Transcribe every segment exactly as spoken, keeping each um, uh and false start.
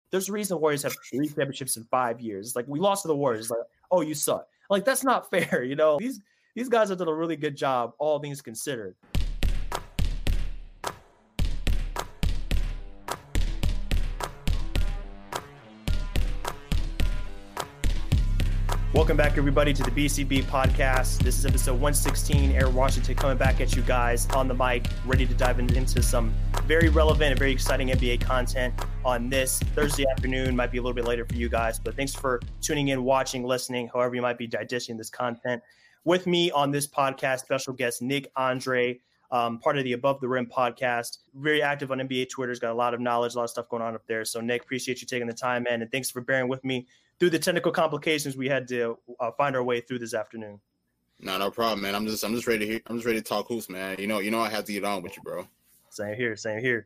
there's a reason the Warriors have three championships in five years. It's like, we lost to the Warriors. It's like, oh, you suck. Like, that's not fair. You know, these, these guys have done a really good job, all things considered. Welcome back, everybody, to the B C B podcast. This is episode one sixteen. Aaron Washington coming back at you guys on the mic, ready to dive into some very relevant and very exciting N B A content on this Thursday afternoon. Might be a little bit later for you guys, but thanks for tuning in, watching, listening, however you might be digesting this content. With me on this podcast, special guest Nick Andre, um, part of the Above the Rim podcast, very active on N B A Twitter. He's got a lot of knowledge, a lot of stuff going on up there. So, Nick, appreciate you taking the time, man, and thanks for bearing with me through the technical complications we had to uh, find our way through this afternoon. No, no problem, man. I'm just, I'm just ready to hear. I'm just ready to talk hoops, man. You know, you know, I have to get on with you, bro. Same here, same here.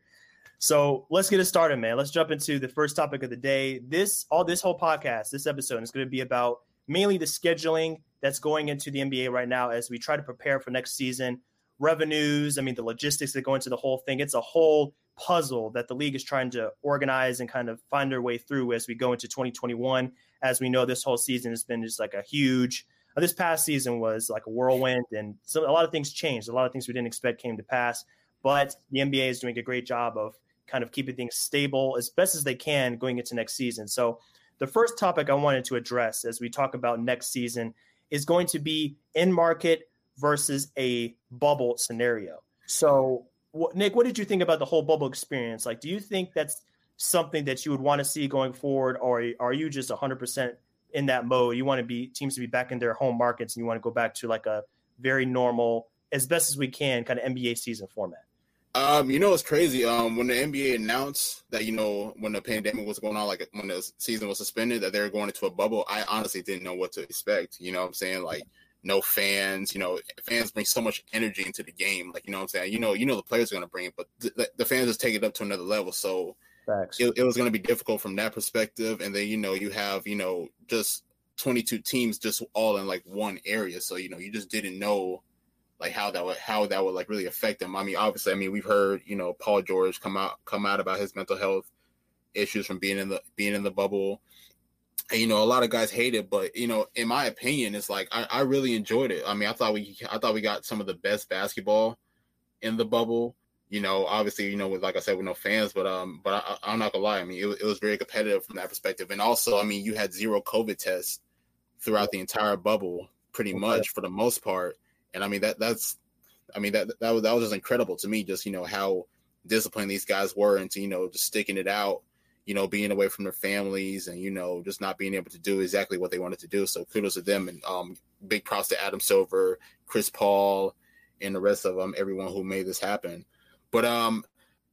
So let's get it started, man. Let's jump into the first topic of the day. This, all this whole podcast, this episode is going to be about mainly the scheduling that's going into the N B A right now as we try to prepare for next season. Revenues, I mean, the logistics that go into the whole thing. It's a whole puzzle that the league is trying to organize and kind of find their way through as we go into twenty twenty-one. As we know, this whole season has been just like a huge uh, – this past season was like a whirlwind, and so a lot of things changed. A lot of things we didn't expect came to pass, but the N B A is doing a great job of kind of keeping things stable as best as they can going into next season. So the first topic I wanted to address as we talk about next season is going to be in-market versus a bubble scenario. So, what, Nick, what did you think about the whole bubble experience? Like, do you think that's something that you would want to see going forward, or are you just one hundred percent in that mode? You want to be teams to be back in their home markets, and you want to go back to like a very normal, as best as we can, kind of N B A season format? Um, you know, it's crazy. Um, when the N B A announced that, you know, when the pandemic was going on, like when the season was suspended, that they were going into a bubble, I honestly didn't know what to expect. You know what I'm saying? Like, no fans, you know, fans bring so much energy into the game. Like, you know what I'm saying? You know, you know the players are going to bring it, but the, the fans just take it up to another level. So it, it was going to be difficult from that perspective. And then, you know, you have, you know, just twenty-two teams just all in like one area. So, you know, you just didn't know like how that would, how that would like really affect them. I mean, obviously, I mean, we've heard, you know, Paul George come out, come out about his mental health issues from being in the, being in the bubble. And, you know, a lot of guys hate it, but, you know, in my opinion, it's like, I, I really enjoyed it. I mean, I thought we, I thought we got some of the best basketball in the bubble, you know, obviously, you know, with, like I said, with no fans, but, um, but I, I'm not gonna lie. I mean, it, it was very competitive from that perspective. And also, I mean, you had zero COVID tests throughout the entire bubble, pretty much for the most part. And I mean, that, that's, I mean, that, that was, that was just incredible to me, just, you know, how disciplined these guys were into, you know, just sticking it out, you know, being away from their families and, you know, just not being able to do exactly what they wanted to do. So kudos to them. And um, big props to Adam Silver, Chris Paul, and the rest of them, everyone who made this happen. But um,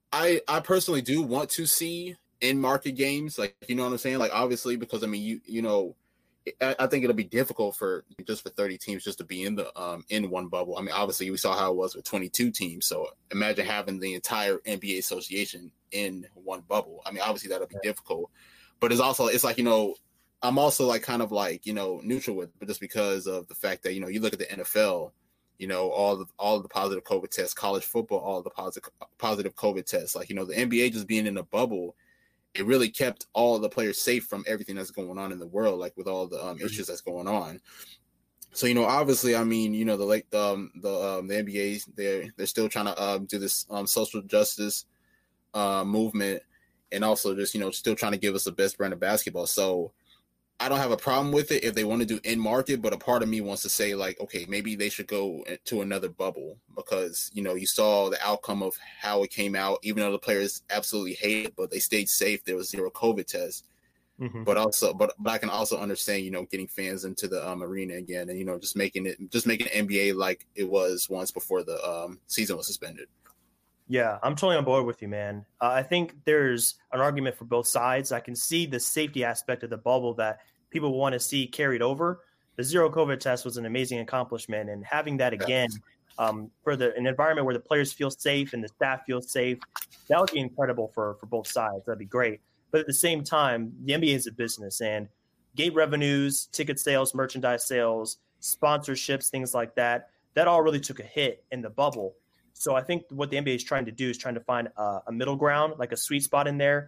I I personally do want to see in-market games. Like, you know what I'm saying? Like, obviously, because, I mean, you you know, I, I think it'll be difficult for just for thirty teams just to be in the um in one bubble. I mean, obviously, we saw how it was with twenty-two teams. So imagine having the entire N B A association in one bubble. I mean, obviously that'll be difficult, but it's also, it's like, you know, I'm also like kind of like, you know, neutral with it, but just because of the fact that, you know, you look at the N F L, you know, all the, all of the positive COVID tests, college football, all of the positive, positive COVID tests, like, you know, the N B A just being in a bubble, it really kept all the players safe from everything that's going on in the world, like with all the um, issues that's going on. So, you know, obviously, I mean, you know, the like the um, the um, the N B A, they're they're still trying to um, do this um, social justice uh, movement, and also just, you know, still trying to give us the best brand of basketball. So I don't have a problem with it if they want to do in market, but a part of me wants to say like, okay, maybe they should go to another bubble because, you know, you saw the outcome of how it came out, even though the players absolutely hate it, but they stayed safe. There was zero COVID tests. Mm-hmm. But also, but, but I can also understand, you know, getting fans into the um, arena again, and, you know, just making it, just making the N B A like it was once before the um, season was suspended. Yeah, I'm totally on board with you, man. Uh, I think there's an argument for both sides. I can see the safety aspect of the bubble that people want to see carried over. The zero COVID test was an amazing accomplishment, and having that again um, for the an environment where the players feel safe and the staff feels safe, that would be incredible for for both sides. That'd be great. But at the same time, the N B A is a business, and gate revenues, ticket sales, merchandise sales, sponsorships, things like that, that all really took a hit in the bubble. So I think what the N B A is trying to do is trying to find a, a middle ground, like a sweet spot in there.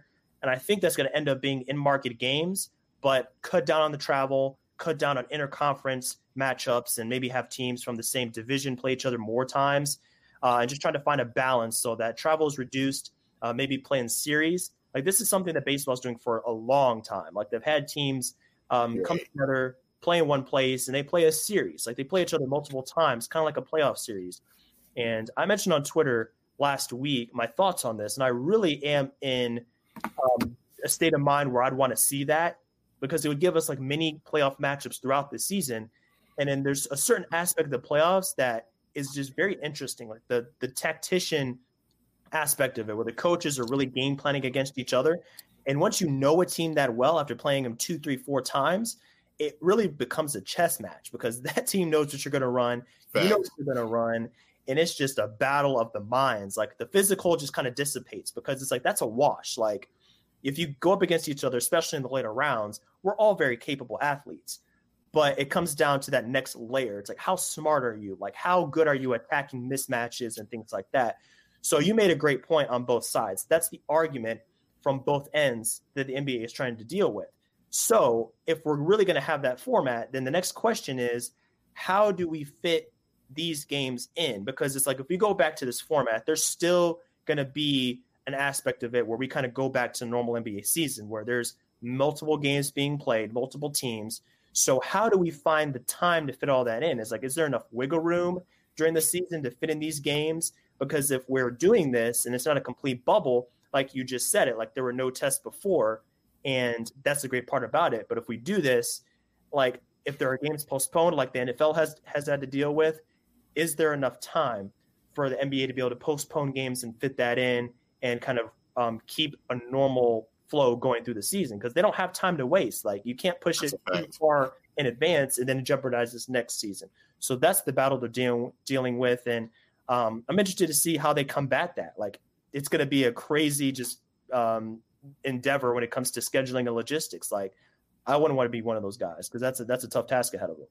And I think that's going to end up being in-market games, but cut down on the travel, cut down on interconference matchups, and maybe have teams from the same division play each other more times, uh, and just trying to find a balance so that travel is reduced, uh, maybe play in series. Like, this is something that baseball is doing for a long time. Like, they've had teams um, right. come together, play in one place, and they play a series. Like, they play each other multiple times, kind of like a playoff series. And I mentioned on Twitter last week my thoughts on this, and I really am in um, a state of mind where I'd want to see that, because it would give us like mini playoff matchups throughout the season. And then there's a certain aspect of the playoffs that is just very interesting, like the the tactician aspect of it, where the coaches are really game planning against each other. And once you know a team that well after playing them two, three, four times, it really becomes a chess match, because that team knows what you're going to run. Facts. You know what you're going to run. And it's just a battle of the minds. Like, the physical just kind of dissipates, because it's like, that's a wash. Like, if you go up against each other, especially in the later rounds, we're all very capable athletes. But it comes down to that next layer. It's like, how smart are you? Like, how good are you attacking mismatches and things like that? So you made a great point on both sides. That's the argument from both ends that the N B A is trying to deal with. So if we're really going to have that format, then the next question is, how do we fit these games in? Because it's like, if we go back to this format, there's still going to be an aspect of it where we kind of go back to normal N B A season, where there's multiple games being played, multiple teams. So how do we find the time to fit all that in? It's like, is there enough wiggle room during the season to fit in these games? Because if we're doing this and it's not a complete bubble, like you just said it, like there were no tests before, and that's the great part about it. But if we do this, like if there are games postponed, like the N F L has has had to deal with, is there enough time for the N B A to be able to postpone games and fit that in and kind of um, keep a normal flow going through the season? Because they don't have time to waste. Like, you can't push it too far in advance and then it jeopardizes next season. So that's the battle they're dealing dealing with, and um, I'm interested to see how they combat that. Like, it's going to be a crazy just um, endeavor when it comes to scheduling and logistics. Like, I wouldn't want to be one of those guys, because that's a that's a tough task ahead of them.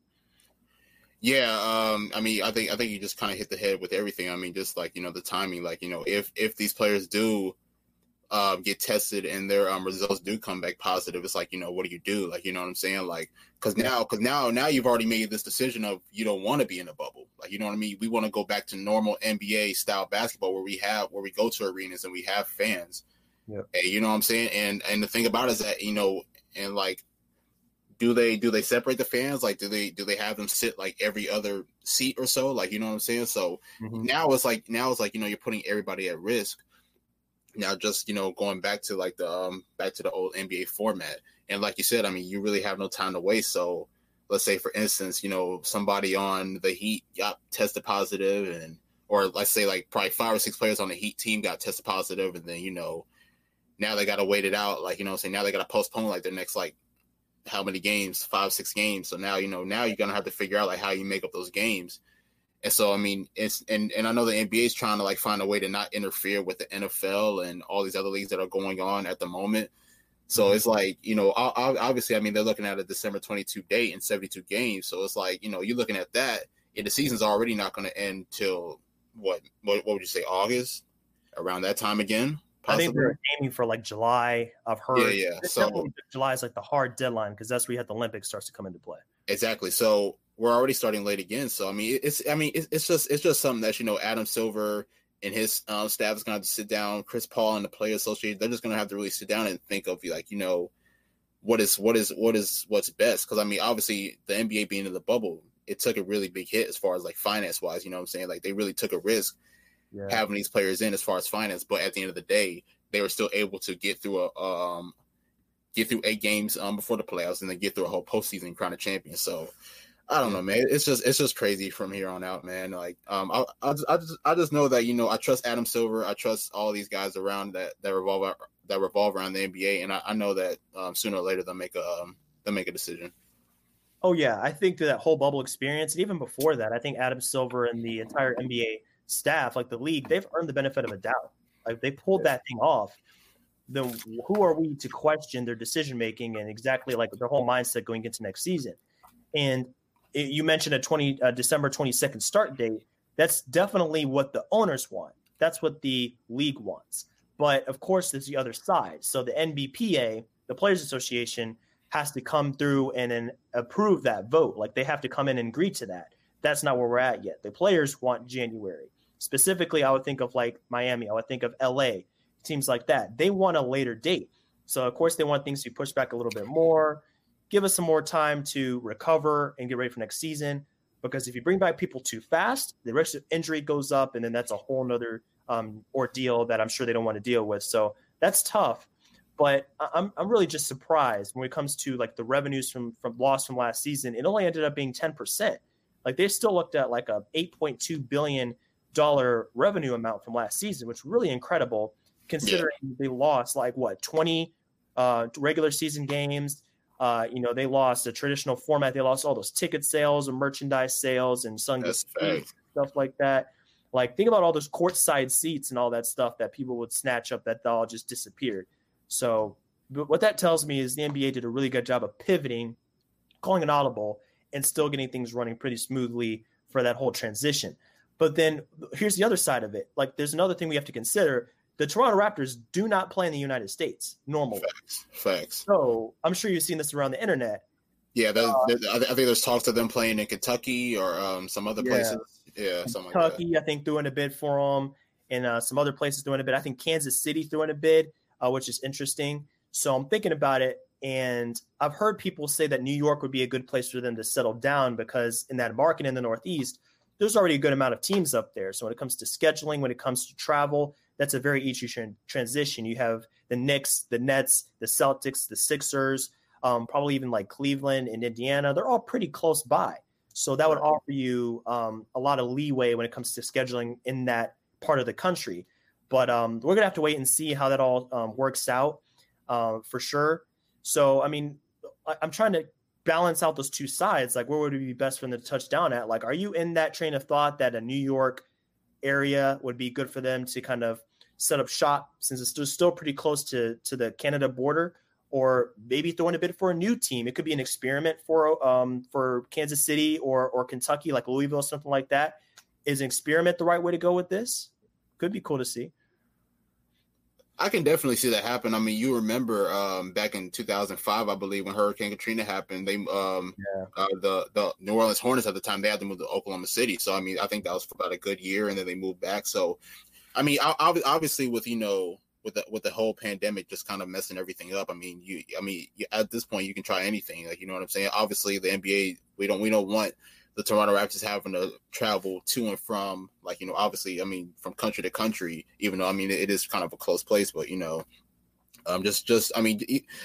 Yeah, um, I mean, I think I think you just kind of hit the head with everything. I mean, just like, you know, the timing. Like, you know, if if these players do uh, get tested and their um, results do come back positive, it's like, you know, what do you do? Like, you know what I'm saying? Like, because now, because now, now you've already made this decision of you don't want to be in a bubble. Like, you know what I mean? We want to go back to normal N B A style basketball, where we have where we go to arenas and we have fans. Yeah. Hey, you know what I'm saying? And and the thing about it is that, you know, and like, do they do they separate the fans? Like, do they do they have them sit like every other seat or so? Like, you know what I'm saying? So mm-hmm. now it's like now it's like, you know, you're putting everybody at risk. Now, just, you know, going back to like the um, back to the old N B A format, and like you said, I mean, you really have no time to waste. So let's say, for instance, you know, somebody on the Heat got tested positive, and or let's say like probably five or six players on the Heat team got tested positive, and then, you know, now they got to wait it out. Like, you know what I'm saying? Now they got to postpone like their next like how many games, five, six games. So now, you know, now you're going to have to figure out like how you make up those games. And so, I mean, it's, and, and I know the N B A is trying to like find a way to not interfere with the N F L and all these other leagues that are going on at the moment. So mm-hmm. it's like, you know, obviously, I mean, they're looking at a December twenty-second date and seventy-two games. So it's like, you know, you're looking at that, and the season's already not going to end till what, what, what would you say, August? Around that time again? Possibly? I think they're aiming for like July. I've heard. Yeah, yeah. So July is like the hard deadline, because that's where you have the Olympics starts to come into play. Exactly. So we're already starting late again. So I mean, it's I mean, it's, it's just it's just something that, you know, Adam Silver and his um, staff is going to have to sit down. Chris Paul and the Players Association, they're just going to have to really sit down and think of like, you know, what is what is what is what's best. Because I mean, obviously, the N B A being in the bubble, it took a really big hit as far as like finance wise. You know what I'm saying? Like, they really took a risk. Yeah. Having these players in as far as finance, but at the end of the day, they were still able to get through a um, get through eight games um, before the playoffs, and then get through a whole postseason and crown a champion. So I don't know, man. It's just it's just crazy from here on out, man. Like, um, I I just, I just I just know that, you know, I trust Adam Silver, I trust all these guys around that that revolve that revolve around the N B A, and I, I know that um, sooner or later they'll make a um, they'll make a decision. Oh yeah, I think that whole bubble experience, and even before that, I think Adam Silver and the entire N B A staff, like the league, they've earned the benefit of a doubt. Like, they pulled that thing off. Then who are we to question their decision making and exactly like their whole mindset going into next season? And it, you mentioned a twenty uh, December twenty-second start date. That's definitely what the owners want. That's what the league wants. But of course, there's the other side. So the N B P A, the Players Association, has to come through and then approve that vote. Like they have to come in and agree to that. That's not where we're at yet. The players want January. Specifically, I would think of like Miami. I would think of L A, teams like that. They want a later date. So, of course, they want things to be pushed back a little bit more, give us some more time to recover and get ready for next season. Because if you bring back people too fast, the risk of injury goes up, and then that's a whole nother um, ordeal that I'm sure they don't want to deal with. So that's tough. But I'm I'm really just surprised when it comes to like the revenues from from loss from last season. It only ended up being ten percent. Like they still looked at like a eight point two billion dollars revenue amount from last season, which is really incredible considering yeah. they lost like what twenty uh, regular season games. Uh, you know, they lost a traditional format. They lost all those ticket sales and merchandise sales and Sunday stuff like that. Like think about all those courtside seats and all that stuff that people would snatch up that all just disappeared. So what that tells me is the N B A did a really good job of pivoting, calling an audible, and still getting things running pretty smoothly for that whole transition. But then here's the other side of it. Like there's another thing we have to consider. The Toronto Raptors do not play in the United States normally. Facts. Facts. So I'm sure you've seen this around the internet. Yeah, that, uh, that, I think there's talks of them playing in Kentucky or um, some other yeah. places. Yeah, something Kentucky, like that. I think, threw in a bid for them, and uh, some other places threw in a bid. I think Kansas City threw in a bid, uh, which is interesting. So I'm thinking about it, and I've heard people say that New York would be a good place for them to settle down because in that market in the Northeast, there's already a good amount of teams up there. So when it comes to scheduling, when it comes to travel, that's a very easy tra- transition. You have the Knicks, the Nets, the Celtics, the Sixers, um, probably even like Cleveland and Indiana. They're all pretty close by. So that would offer you um, a lot of leeway when it comes to scheduling in that part of the country. But um, we're going to have to wait and see how that all um, works out uh, for sure. So, I mean, I- I'm trying to balance out those two sides. Like, where would it be best for them to touch down at? Like, are you in that train of thought that a New York area would be good for them to kind of set up shop since it's still, still pretty close to, to the Canada border? Or maybe throwing a bid for a new team. It could be an experiment for um, for Kansas City or or Kentucky, like Louisville, something like that. Is an experiment the right way to go with this? Could be cool to see. I can definitely see that happen. I mean, you remember um, back in two thousand five, I believe, when Hurricane Katrina happened, they um, yeah. uh, the the New Orleans Hornets at the time, they had to move to Oklahoma City. So I mean, I think that was for about a good year, and then they moved back. So, I mean, obviously with you know. With the with the whole pandemic just kind of messing everything up, I mean, you, I mean, you, at this point, you can try anything. Like, you know what I'm saying? Obviously, the N B A, we don't we don't want the Toronto Raptors having to travel to and from, like, you know, obviously, I mean, from country to country. Even though, I mean, it, it is kind of a close place, but you know, um, just just I mean,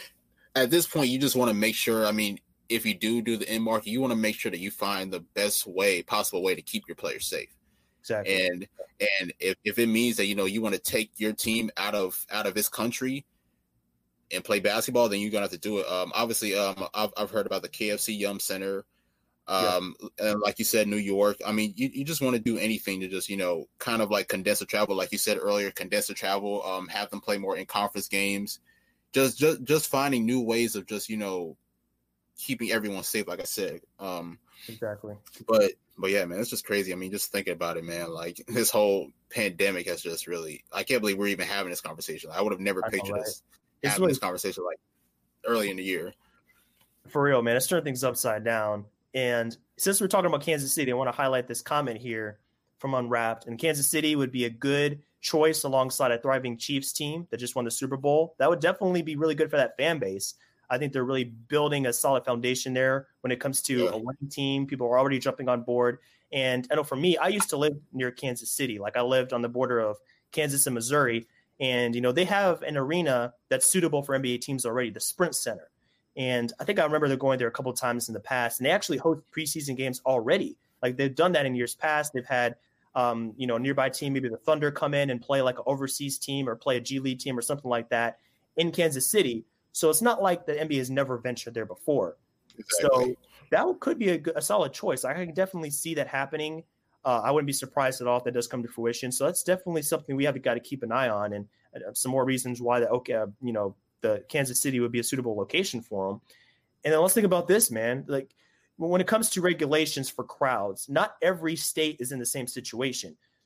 at this point, you just want to make sure. I mean, if you do do the in market, you want to make sure that you find the best way, possible way, to keep your players safe. Exactly. And and if, if it means that, you know, you want to take your team out of out of this country and play basketball, then you're gonna have to do it. Um, obviously, um, I've I've heard about the K F C Yum Center, um, yeah. and like you said, New York. I mean, you, you just want to do anything to just, you know, kind of like condense the travel, like you said earlier, condense the travel, um, have them play more in conference games, just just just finding new ways of just, you know, keeping everyone safe. Like I said, um, exactly. But. But yeah, man, it's just crazy. I mean, just thinking about it, man, like this whole pandemic has just really, I can't believe we're even having this conversation. I would have never pictured right. us having really, this conversation like early in the year. For real, man, it's turned things upside down. And since we're talking about Kansas City, I want to highlight this comment here from Unwrapped. And Kansas City would be a good choice alongside a thriving Chiefs team that just won the Super Bowl. That would definitely be really good for that fan base. I think they're really building a solid foundation there when it comes to yeah. a winning team. People are already jumping on board. And I know for me, I used to live near Kansas City. Like I lived on the border of Kansas and Missouri. And, you know, they have an arena that's suitable for N B A teams already, the Sprint Center. And I think I remember they're going there a couple of times in the past. And they actually host preseason games already. Like they've done that in years past. They've had, um, you know, a nearby team, maybe the Thunder, come in and play like an overseas team or play a G League team or something like that in Kansas City. So it's not like the N B A has never ventured there before. Exactly. So that could be a, a solid choice. I can definitely see that happening. Uh, I wouldn't be surprised at all if that does come to fruition. So that's definitely something we have got to keep an eye on, and uh, some more reasons why the okay, uh, you know, the Kansas City would be a suitable location for them. And then let's think about this, man. Like when it comes to regulations for crowds, not every state is in the same situation.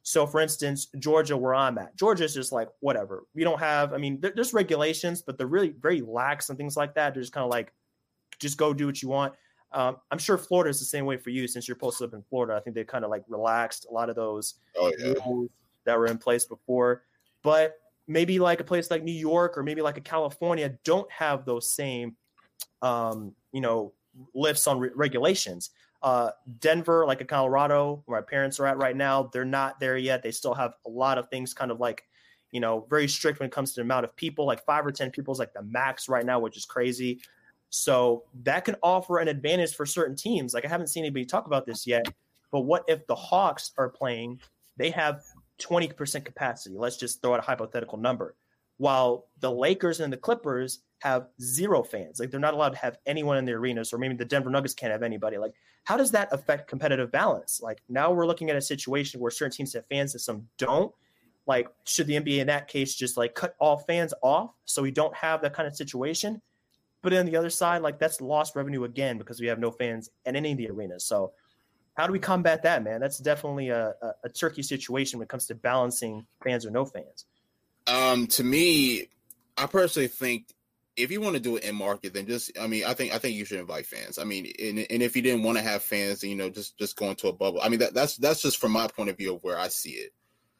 So, for instance, Georgia, where I'm at, Georgia is just like, whatever. We don't have, I mean, there, there's regulations, but they're really very lax and things like that. They're just kind of like, just go do what you want. Um, I'm sure Florida is the same way for you since you're posted up in Florida. I think they kind of like relaxed a lot of those oh, yeah. rules that were in place before. But maybe like a place like New York or maybe like a California don't have those same, um, you know, lifts on re- regulations. Uh, Denver, like in Colorado, where my parents are at right now, they're not there yet. They still have a lot of things kind of like, you know, very strict when it comes to the amount of people, like five or ten people is like the max right now, which is crazy. So that can offer an advantage for certain teams. Like I haven't seen anybody talk about this yet, but what if the Hawks are playing, they have twenty percent capacity. Let's just throw out a hypothetical number. While the Lakers and the Clippers have zero fans, like they're not allowed to have anyone in the arenas, or maybe the Denver Nuggets can't have anybody. Like, how does that affect competitive balance? Like now we're looking at a situation where certain teams have fans and some don't. Like, should the N B A in that case just like cut all fans off so we don't have that kind of situation? But on the other side, like that's lost revenue again because we have no fans in any of the arenas. So how do we combat that, man? That's definitely a, a, a tricky situation when it comes to balancing fans or no fans. Um, to me, I personally think if you want to do it in market, then just, I mean, I think, I think you should invite fans. I mean, and, and if you didn't want to have fans, then, you know, just, just go into a bubble. I mean, that, that's, that's just from my point of view of where I see it.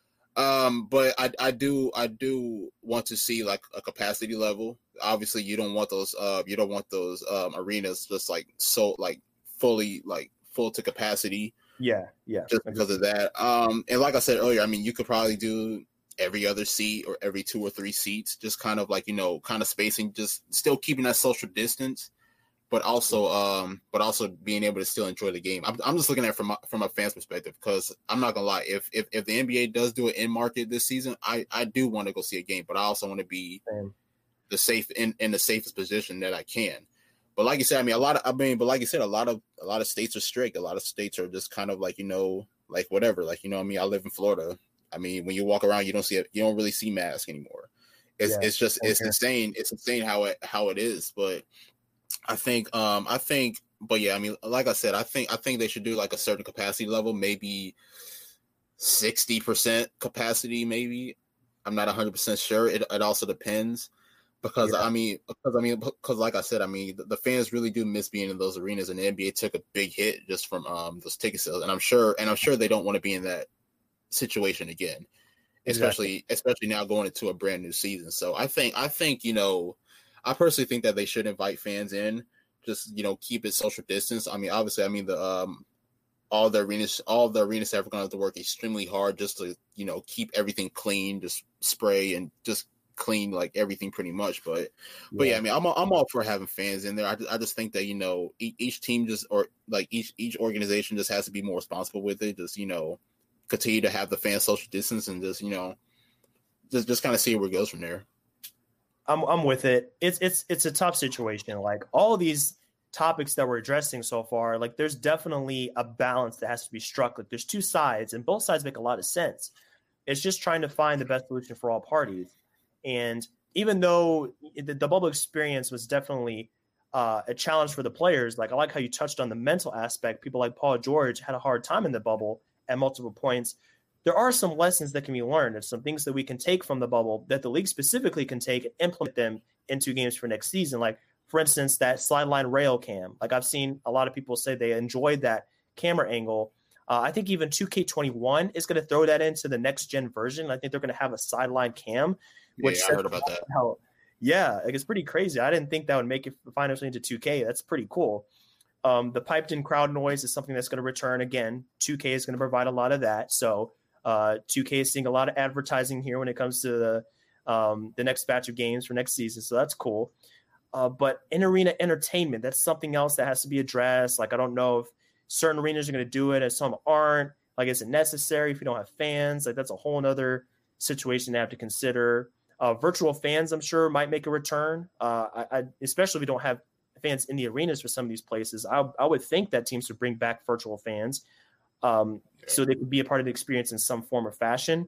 Um, but I, I do, I do want to see like a capacity level. Obviously you don't want those, uh, you don't want those, um, arenas just like, so like fully, like full to capacity. Yeah. Yeah. Just because of that. Um, and like I said earlier, I mean, you could probably do every other seat or every two or three seats, just kind of like, you know, kind of spacing, just still keeping that social distance, but also, um, but also being able to still enjoy the game. I'm, I'm just looking at it from a, from a fan's perspective, because I'm not gonna lie, if, if, if the N B A does do it in market this season, I, I do want to go see a game, but I also want to be Same. the safe in, in the safest position that I can. But like you said, I mean, a lot of, I mean, but like you said, a lot of, a lot of states are strict. A lot of states are just kind of like, you know, like whatever, like, you know, I mean, I live in Florida. I mean, when you walk around, you don't see it. You don't really see masks anymore. It's yeah, it's just it's okay. insane. It's insane how it how it is. But I think um I think but yeah, I mean, like I said, I think I think they should do like a certain capacity level, maybe sixty percent capacity. Maybe I'm not one hundred percent sure. It it also depends because yeah. I mean because I mean because like I said, I mean the, the fans really do miss being in those arenas, and the N B A took a big hit just from um those ticket sales, and I'm sure and I'm sure they don't want to be in that situation again, especially exactly. especially now going into a brand new season. So I think I think you know I personally think that they should invite fans in, just you know keep it social distance. I mean, obviously, I mean the um all the arenas all the arena staff are going to have to work extremely hard just to you know keep everything clean, just spray and just clean like everything pretty much. But yeah. but yeah, I mean I'm I'm all for having fans in there. I just, I just think that you know each, each team just or like each each organization just has to be more responsible with it. Just you know. Continue to have the fan social distance and just, you know, just, just kind of see where it goes from there. I'm I'm with it. It's it's it's a tough situation. Like all of these topics that we're addressing so far, like there's definitely a balance that has to be struck. Like there's two sides and both sides make a lot of sense. It's just trying to find the best solution for all parties. And even though the, the bubble experience was definitely uh, a challenge for the players, like I like how you touched on the mental aspect. People like Paul George had a hard time in the bubble at multiple points. There are some lessons that can be learned and some things that we can take from the bubble that the league specifically can take and implement them into games for next season. Like, for instance, that sideline rail cam. Like I've seen a lot of people say they enjoyed that camera angle. Uh, I think even two K twenty-one is going to throw that into the next gen version. I think they're going to have a sideline cam. Which yeah, I heard about that. How, yeah, like it's pretty crazy. I didn't think that would make it finally into two K. That's pretty cool. Um, the piped-in crowd noise is something that's going to return again. two K is going to provide a lot of that. So uh, two K is seeing a lot of advertising here when it comes to the um, the next batch of games for next season. So that's cool. Uh, but in-arena entertainment, that's something else that has to be addressed. Like I don't know if certain arenas are going to do it and some aren't. Like is it necessary if you don't have fans? Like that's a whole other situation to have to consider. Uh, virtual fans, I'm sure, might make a return, uh, I, I, especially if we don't have fans in the arenas for some of these places. I, I would think that teams would bring back virtual fans um, so they could be a part of the experience in some form or fashion.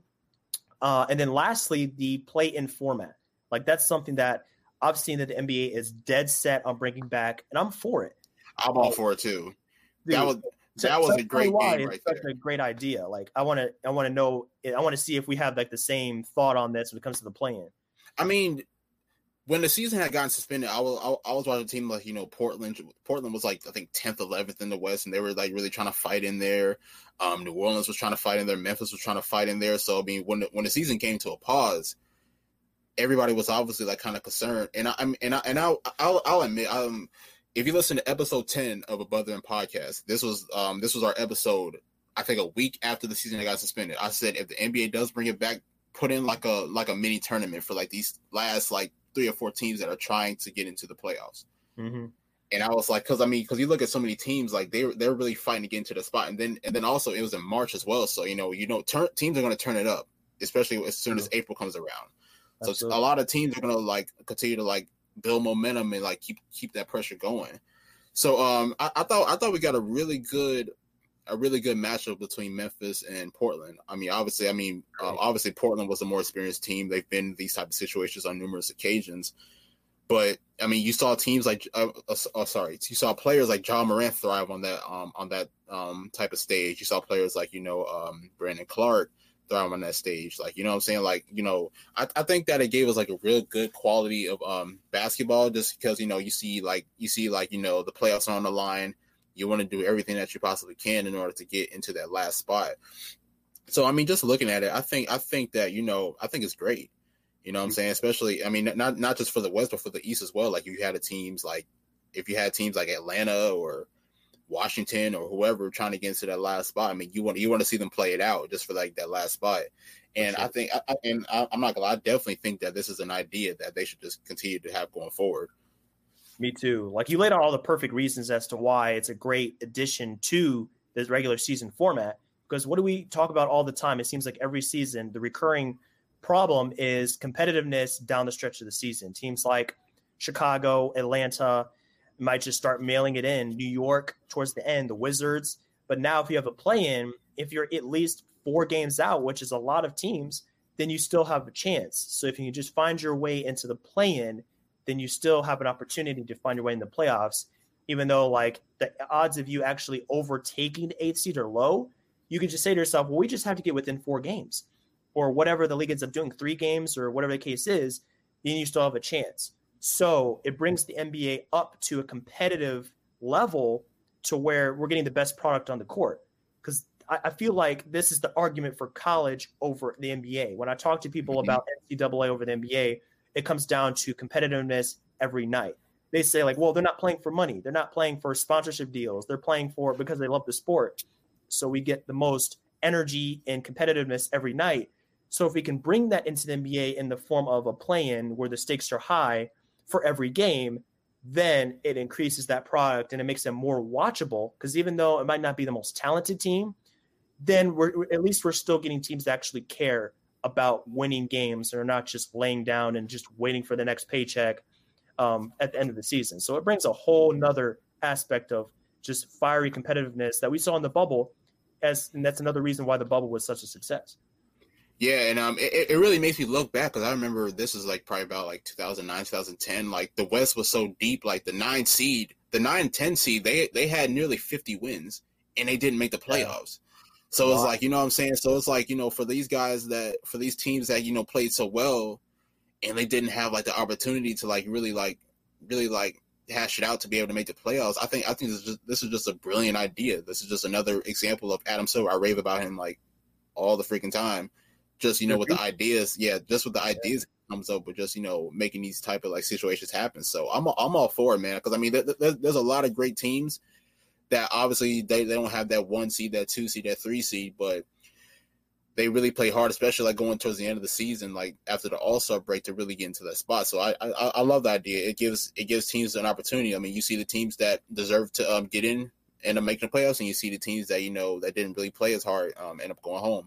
Uh, and then lastly, the play-in format. Like that's something that I've seen that the N B A is dead set on bringing back, and I'm for it. I'm all for it too. Dude, that was So, that was so a great why game it's right such there. a great idea. Like I want to, I want to know, I want to see if we have like the same thought on this when it comes to the play-in. I mean, when the season had gotten suspended, I was I, I was watching a team like, you know, Portland. Portland was like I think tenth, eleventh in the West, and they were like really trying to fight in there. Um, New Orleans was trying to fight in there. Memphis was trying to fight in there. So I mean, when the, when the season came to a pause, everybody was obviously like kind of concerned. And I and I and I'll I'll, I'll admit, um, if you listen to episode ten of Above Them podcast, this was um this was our episode. I think a week after the season got suspended. I said if the N B A does bring it back, put in like a like a mini tournament for like these last like three or four teams that are trying to get into the playoffs. Mm-hmm. And I was like, because I mean, because you look at so many teams, like they they're really fighting to get into the spot, and then and then also it was in March as well. So you know, you know, turn, teams are going to turn it up, especially as soon as April comes around. So Absolutely. A lot of teams are going to like continue to like build momentum and like keep keep that pressure going. So um, I, I thought I thought we got a really good a really good matchup between Memphis and Portland. I mean, obviously, I mean, um, obviously Portland was a more experienced team. They've been in these type of situations on numerous occasions. But I mean, you saw teams like, uh, uh, oh, sorry, you saw players like John Morant thrive on that um, on that um, type of stage. You saw players like, you know, um, Brandon Clark thrive on that stage. Like, you know what I'm saying? Like, you know, I, I think that it gave us like a real good quality of um, basketball, just because, you know, you see like you see like, you know, the playoffs are on the line. You want to do everything that you possibly can in order to get into that last spot. So, I mean, just looking at it, I think I think that, you know, I think it's great. You know what I'm saying? Especially, I mean, not not just for the West, but for the East as well. Like, you had a teams like, if you had teams like Atlanta or Washington or whoever trying to get into that last spot, I mean, you want you want to see them play it out just for like that last spot. And sure. I think, I, and I, I'm not gonna lie, I definitely think that this is an idea that they should just continue to have going forward. Me too. Like, you laid out all the perfect reasons as to why it's a great addition to this regular season format. Because what do we talk about all the time? It seems like every season, the recurring problem is competitiveness down the stretch of the season. Teams like Chicago, Atlanta might just start mailing it in. New York towards the end, the Wizards. But now if you have a play-in, if you're at least four games out, which is a lot of teams, then you still have a chance. So if you can just find your way into the play-in, then you still have an opportunity to find your way in the playoffs, even though like the odds of you actually overtaking the eighth seed are low. You can just say to yourself, well, we just have to get within four games or whatever the league ends up doing, three games or whatever the case is, then you still have a chance. So it brings the N B A up to a competitive level to where we're getting the best product on the court. Because I, I feel like this is the argument for college over the N B A. When I talk to people mm-hmm. about N C double A over the N B A, it comes down to competitiveness every night. They say like, well, they're not playing for money. They're not playing for sponsorship deals. They're playing for because they love the sport. So we get the most energy and competitiveness every night. So if we can bring that into the N B A in the form of a play-in where the stakes are high for every game, then it increases that product and it makes them more watchable. Because even though it might not be the most talented team, then we're at least we're still getting teams that actually care about winning games and are not just laying down and just waiting for the next paycheck um, at the end of the season. So it brings a whole nother aspect of just fiery competitiveness that we saw in the bubble, as and that's another reason why the bubble was such a success. Yeah, and um, it, it really makes me look back because I remember this is like probably about like two thousand nine, two thousand ten. Like the West was so deep, like the nine seed, the nine ten seed, they they had nearly fifty wins and they didn't make the playoffs. Yeah. So wow. It's like, you know what I'm saying? So it's like, you know, for these guys that, for these teams that, you know, played so well and they didn't have like the opportunity to like really like, really like hash it out to be able to make the playoffs. I think, I think this is just, this is just a brilliant idea. This is just another example of Adam Silver. I rave about him like all the freaking time. Just, you know, with the ideas. Yeah. Just with the ideas yeah. comes up with just, you know, making these type of like situations happen. So I'm, I'm all for it, man. Cause I mean, there, there, there's a lot of great teams that obviously they, they don't have that one seed, that two seed, that three seed, but they really play hard, especially like going towards the end of the season, like after the All-Star break to really get into that spot. So I, I I love the idea. It gives it gives teams an opportunity. I mean, you see the teams that deserve to um, get in and make the playoffs, and you see the teams that, you know, that didn't really play as hard um, end up going home.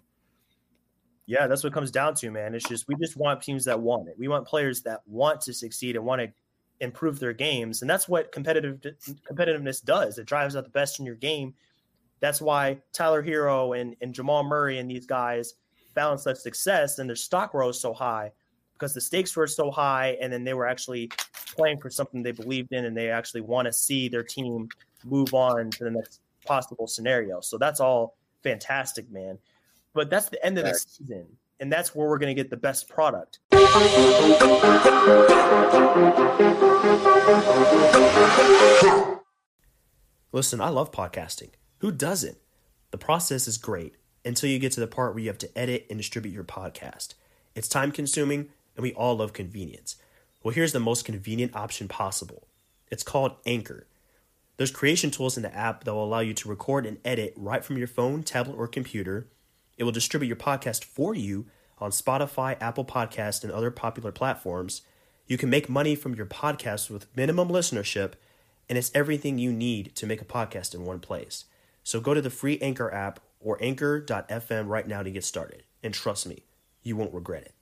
Yeah, that's what it comes down to, man. It's just we just want teams that want it. We want players that want to succeed and want to improve their games, and that's what competitive competitiveness does. It drives out the best in your game. That's why Tyler Hero and, and Jamal Murray and these guys found such success and their stock rose so high because the stakes were so high, and then they were actually playing for something they believed in, and they actually want to see their team move on to the next possible scenario. So that's all fantastic, man. But that's the end of the season, and that's where we're going to get the best product. Listen, I love podcasting. Who doesn't? The process is great until you get to the part where you have to edit and distribute your podcast. It's time consuming, and we all love convenience. Well, here's the most convenient option possible. It's called Anchor. There's creation tools in the app that will allow you to record and edit right from your phone, tablet, or computer. It will distribute your podcast for you on Spotify, Apple Podcasts, and other popular platforms. You can make money from your podcast with minimum listenership, and it's everything you need to make a podcast in one place. So go to the free Anchor app or anchor dot f m right now to get started. And trust me, you won't regret it.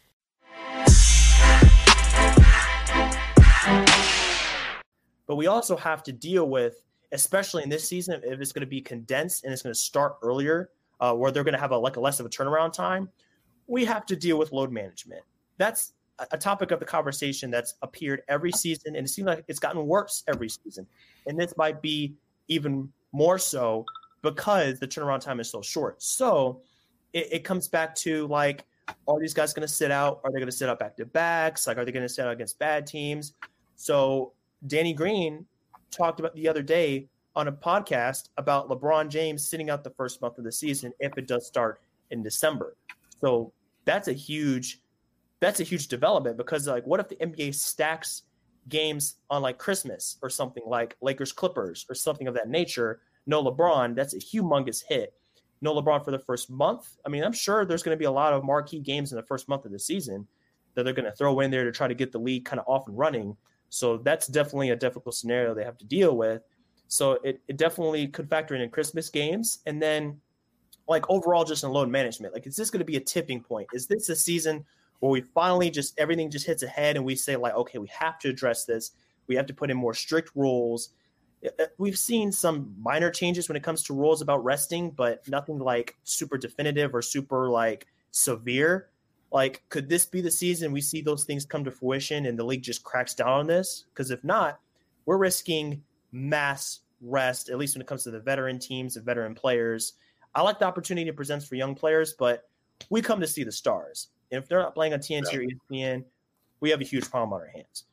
But we also have to deal with, especially in this season, if it's going to be condensed and it's going to start earlier, uh, where they're going to have a, like a less of a turnaround time, we have to deal with load management. That's a topic of the conversation that's appeared every season, and it seems like it's gotten worse every season. And this might be even more so because the turnaround time is so short. So it, it comes back to, like, are these guys going to sit out? Are they going to sit out back-to-backs? Like, are they going to sit out against bad teams? So Danny Green talked about the other day on a podcast about LeBron James sitting out the first month of the season if it does start in December. So that's a huge that's a huge development, because, like, what if the N B A stacks games on, like, Christmas or something, like Lakers Clippers or something of that nature? No LeBron, that's a humongous hit. No LeBron for the first month. I mean, I'm sure there's going to be a lot of marquee games in the first month of the season that they're going to throw in there to try to get the league kind of off and running. So that's definitely a difficult scenario they have to deal with. So it, it definitely could factor in in Christmas games. And then, like, overall, just in load management, like, is this going to be a tipping point? Is this a season where we finally just everything just hits ahead and we say, like, okay, we have to address this. We have to put in more strict rules. We've seen some minor changes when it comes to rules about resting, but nothing like super definitive or super, like, severe. Like, could this be the season we see those things come to fruition and the league just cracks down on this? Because if not, we're risking mass rest, at least when it comes to the veteran teams and veteran players. I like the opportunity it presents for young players, but we come to see the stars. And if they're not playing on T N T or E S P N, we have a huge problem on our hands.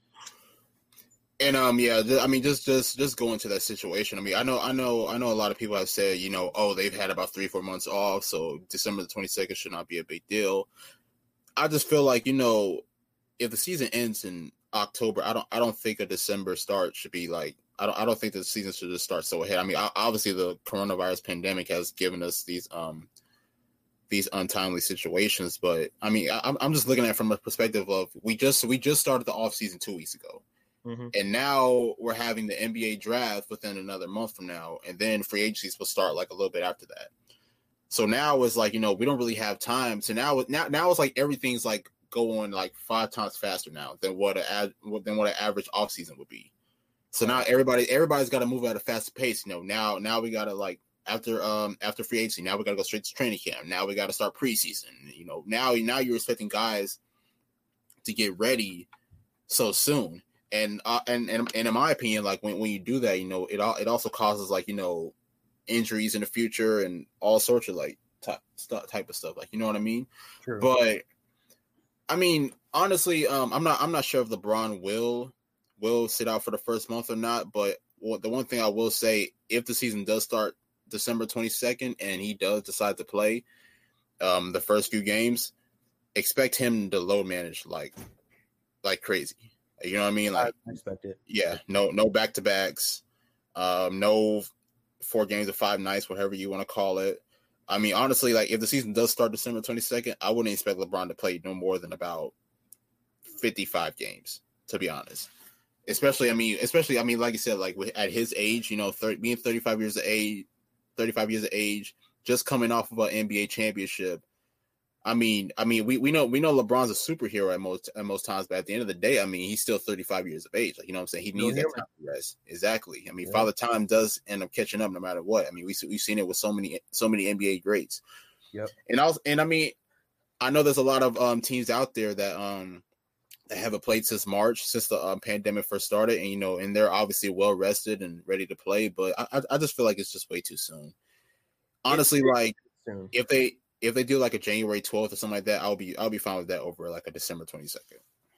And um, yeah, th- I mean, just just just go into that situation. I mean, I know, I know, I know. A lot of people have said, you know, oh, they've had about three, four months off, so December the twenty-second should not be a big deal. I just feel like, you know, if the season ends in October, I don't, I don't think a December start should be like. I don't, I don't think the season should just start so ahead. I mean, obviously, the coronavirus pandemic has given us these um these untimely situations, but I mean, I, I'm just looking at it from a perspective of we just we just started the off season two weeks ago. Mm-hmm. And now we're having the N B A draft within another month from now. And then free agencies will start like a little bit after that. So now it's like, you know, we don't really have time. So now, now, now it's like everything's like going like five times faster now than what a than what an average off season would be. So now everybody, everybody's got to move at a faster pace. You know, now, now we got to like after um after free agency, now we got to go straight to training camp. Now we got to start preseason. You know, now now you're expecting guys to get ready so soon. And, uh, and and and in my opinion, like when, when you do that, you know, it all it also causes like, you know, injuries in the future and all sorts of like type stuff, type of stuff. Like, you know what I mean? True. But I mean, honestly, um, I'm not I'm not sure if LeBron will will sit out for the first month or not. But what, the one thing I will say, if the season does start December twenty-second and he does decide to play um, the first few games, expect him to load manage like like crazy. You know what I mean? Like, I expect it. Yeah, no, no back to backs, um, no four games of five nights, whatever you want to call it. I mean, honestly, like if the season does start December twenty-second, I wouldn't expect LeBron to play no more than about fifty-five games, to be honest. Especially, I mean, especially, I mean, like you said, like with, at his age, you know, thirty, being thirty-five years of age, thirty-five years of age, just coming off of an N B A championship. I mean, I mean, we, we know we know LeBron's a superhero at most at most times, but at the end of the day, I mean, he's still thirty-five years of age. Like, you know what I'm saying? He needs that time to rest. Exactly. I mean, yeah. Father Time does end up catching up no matter what. I mean, we we've seen it with so many so many N B A greats. Yep. And I was, and I mean, I know there's a lot of um teams out there that um they haven't played since March, since the um, pandemic first started, and you know, and they're obviously well rested and ready to play. But I, I just feel like it's just way too soon. Honestly, like soon. if they if they do like a January twelfth or something like that, I'll be I'll be fine with that over like a December twenty-second.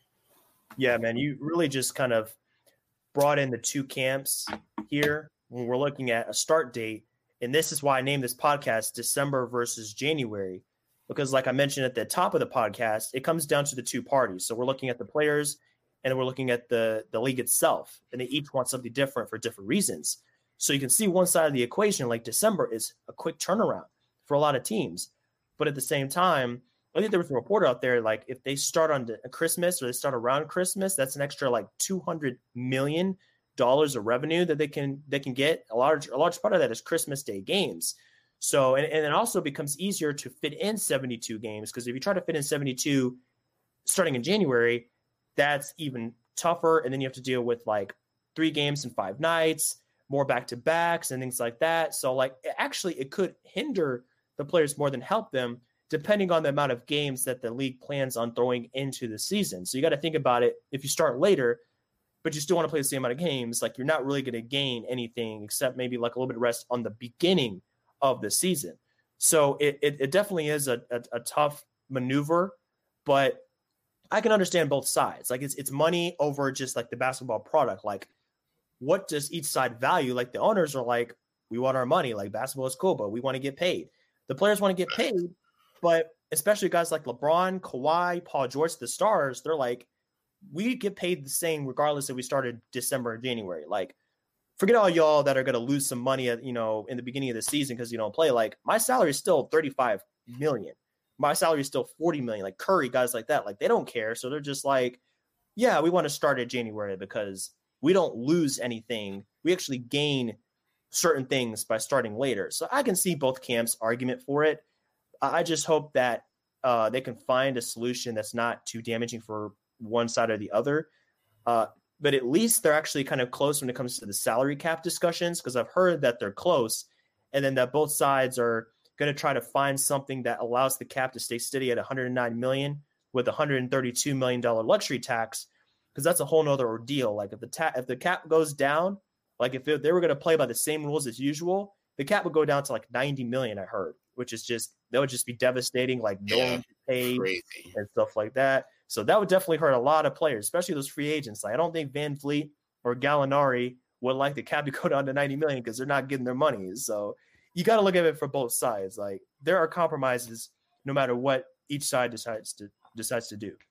Yeah, man, you really just kind of brought in the two camps here when we're looking at a start date, and this is why I named this podcast December versus January. Because like I mentioned at the top of the podcast, it comes down to the two parties. So we're looking at the players and we're looking at the, the league itself. And they each want something different for different reasons. So you can see one side of the equation, like December is a quick turnaround for a lot of teams. But at the same time, I think there was a report out there, like if they start on Christmas or they start around Christmas, that's an extra like two hundred million dollars of revenue that they can they can get. A large, a large part of that is Christmas Day games. So, and, and it also becomes easier to fit in seventy-two games because if you try to fit in seventy-two starting in January, that's even tougher. And then you have to deal with like three games in five nights, more back-to-backs and things like that. So like actually it could hinder the players more than help them depending on the amount of games that the league plans on throwing into the season. So you got to think about it. If you start later, but you still want to play the same amount of games, like you're not really going to gain anything except maybe like a little bit of rest on the beginning of the season. So it, it, it definitely is a, a, a tough maneuver, but I can understand both sides. Like it's, it's money over just like the basketball product. Like what does each side value? Like the owners are like, we want our money. Like basketball is cool, but we want to get paid. The players want to get paid, but especially guys like LeBron, Kawhi, Paul George, the stars, they're like, we get paid the same regardless if we started December or January. Like, forget all y'all that are going to lose some money at, you know, in the beginning of the season because you don't play. Like my salary is still thirty-five million. My salary is still forty million. Like Curry, guys like that, like they don't care. So they're just like, yeah, we want to start in January because we don't lose anything. We actually gain certain things by starting later. So I can see both camps' argument for it. I just hope that uh, they can find a solution that's not too damaging for one side or the other. Uh, but at least they're actually kind of close when it comes to the salary cap discussions, because I've heard that they're close and then that both sides are going to try to find something that allows the cap to stay steady at one hundred nine million with one hundred thirty-two million dollars luxury tax, because that's a whole nother ordeal. Like if the ta- if the cap goes down, like if it, they were going to play by the same rules as usual, the cap would go down to like ninety million, I heard, which is just, that would just be devastating. Like no yeah, one paid crazy and stuff like that. So that would definitely hurt a lot of players, especially those free agents. Like I don't think Van Vliet or Gallinari would like the cap to go down to ninety million because they're not getting their money. So you got to look at it for both sides. Like there are compromises no matter what each side decides to decides to do.